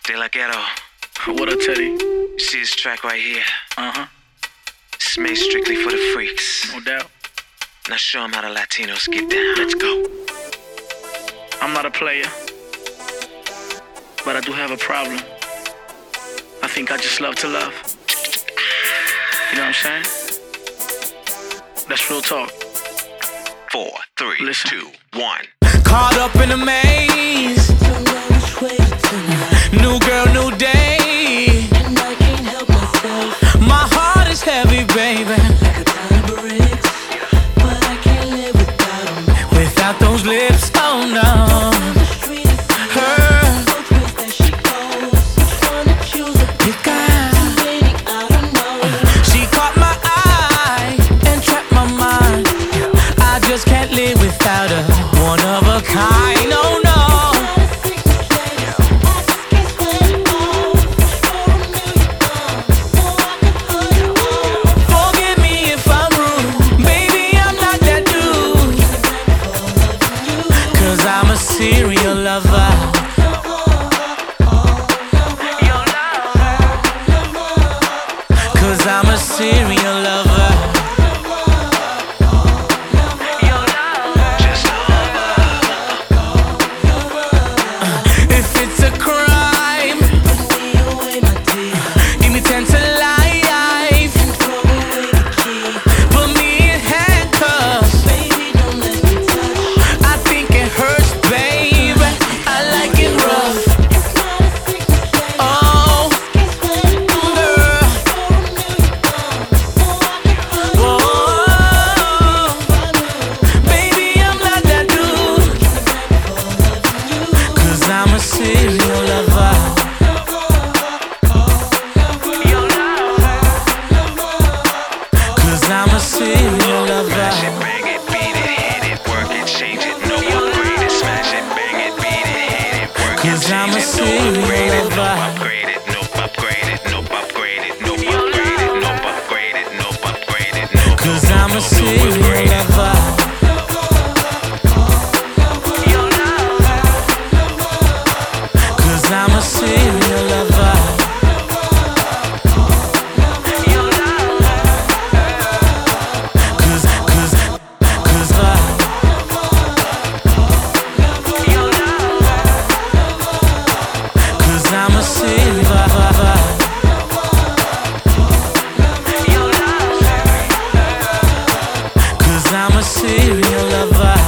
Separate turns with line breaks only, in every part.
De La Ghetto.
What up, Teddy?
You see this track right here? It's made strictly for the freaks.
No doubt.
Now show them how the Latinos get down. Let's go.
I'm not a player, but I do have a problem. I think I just love to love. You know what I'm saying? That's real talk.
4, 3,
Listen.
2, 1.
Caught up in a maze. New girl, new day.
And I can't help myself.
My heart is heavy, baby.
Like a ton of bricks, but I can't live without them.
Without those lips, oh no.
On the street, it's
Her,
both ways that she goes. Which one to choose?
pick out.
Waiting, I don't know.
She caught my eye and trapped my mind. I just can't live without her. One of a kind, oh no. Forgive me if I'm rude. Baby, I'm not that dude. 'Cause I'm a serial lover. 'Cause I'm a serial lover.
Just
If it's a crime,
Put me away, my dear.
give me 10 to life.
Throw away the key.
Put me in handcuffs.
Baby, don't let me touch.
I think it hurts, babe. I like it rough.
It's not a secret, baby.
Oh,
Guess what it is?
girl. Whoa. Baby, I'm not that dude. 'Cause I'm a serial lover. 'Cause I'm a serial lover.
smash it, bang it, beat it, hit it, work it, change it, no upgrade it. Smash it, bang it, beat it, hit it, work it,
'Cause I'm
change
a
it, no upgrade it, no
serial
upgrade it, no upgrade it, no upgrade it, no upgrade it, no upgrade it, no upgrade it, no.
'Cause I'm a serial lover. 'Cause I'm a serial lover. 'Cause I'm a serial lover. 'Cause I'm a serial lover.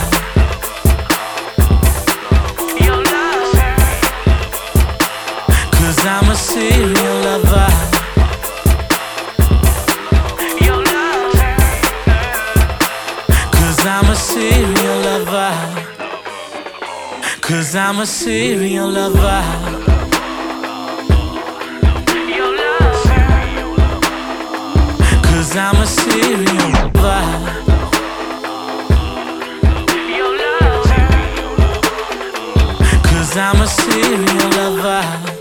'Cause I'm a serial lover. 'Cause I'm a serial lover. 'Cause I'm a serial lover. 'Cause I'm a serial lover. 'Cause I'm a serial lover.